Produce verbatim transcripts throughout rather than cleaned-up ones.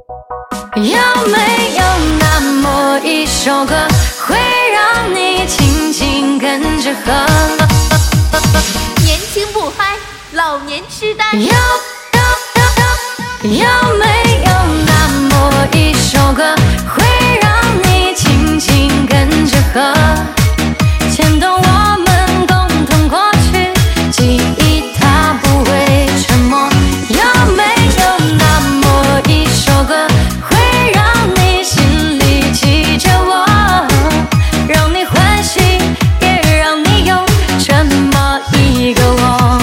有没有那么一首歌，会让你轻轻跟着和？ 年轻不嗨，老年痴呆。 有有有有没有那么一首歌，会让你轻轻跟着和？牵动我们共同过去，记忆它不会沉默。有没有那么一首歌，会让你心里记着我，让你欢喜，也让你有这么一个我。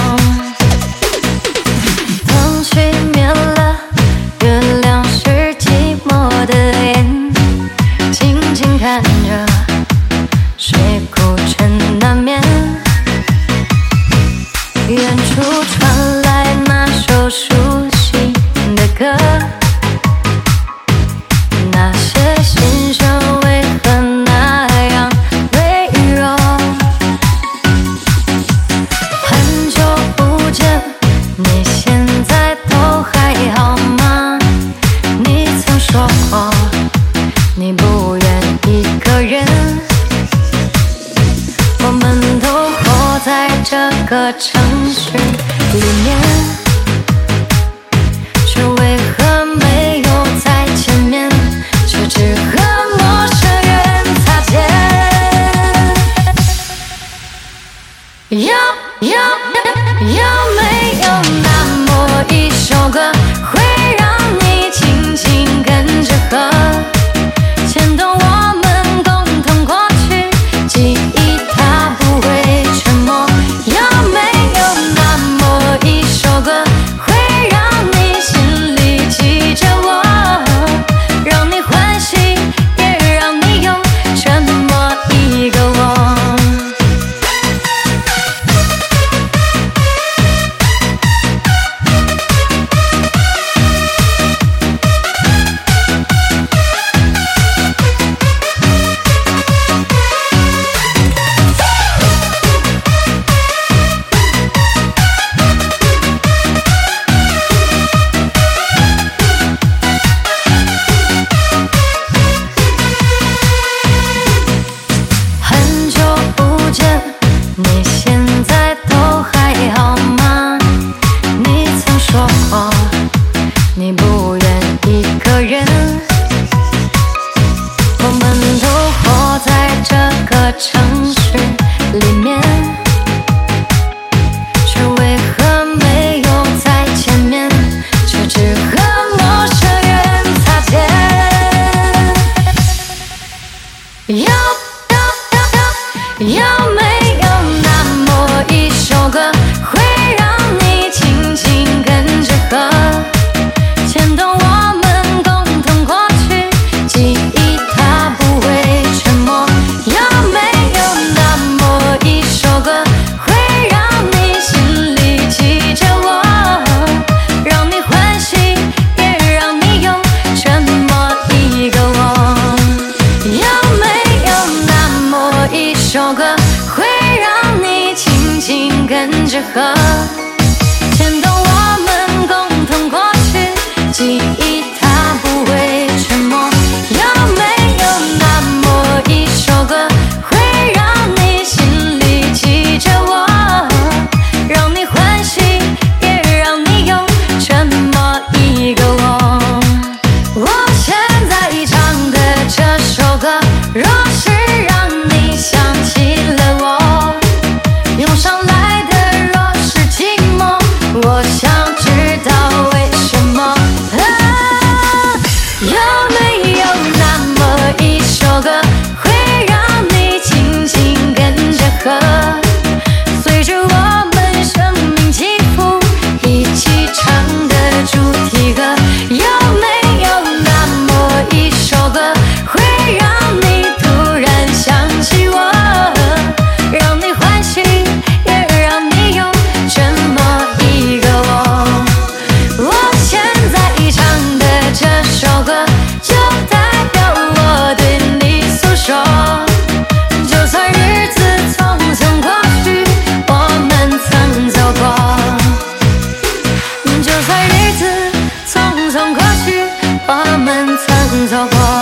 灯熄灭了，月亮是寂寞的眼，静静看着谁孤枕难眠。远处传来那首熟悉的歌，那些心声为何那样微弱？很久不见，你现在都还好吗？你曾说过你不愿一个人，我们都活在这个城市里面，却为何没有在前面，却只和陌生人擦肩？有有有没有那么一首歌，会让你轻轻跟着和？牵动我们共同过去，记忆它不会沉默。有没有那么一首歌，会让你心里记着我，让你欢喜，也让你有这么一个我。很久不见，你现在都还好吗？你曾说过你不愿一个人，我们都活在这个城市里面，却为何没有在前面，却只和陌生人擦肩？有有没有那么一首歌，会让你轻轻跟着和？牵动我们共同过去，记忆它不会沉默。有没有走过。